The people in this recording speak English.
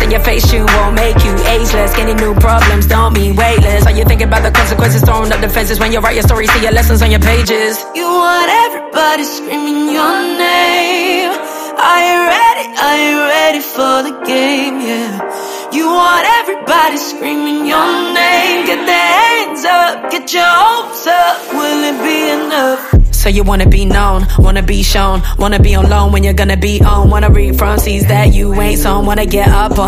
on your face, you won't make you ageless. Getting new problems don't mean weightless. Are you thinking about the consequences, throwing up defenses when you write your story, see your lessons on your pages? You want everybody screaming your name. Are you ready? Are you ready for the game? Yeah. You want everybody screaming your name. Get their hands up, get your hopes up. Will it be enough? So you wanna be known, wanna be shown, wanna be on loan when you're gonna be on. Wanna read from seas that you ain't sown, wanna get up on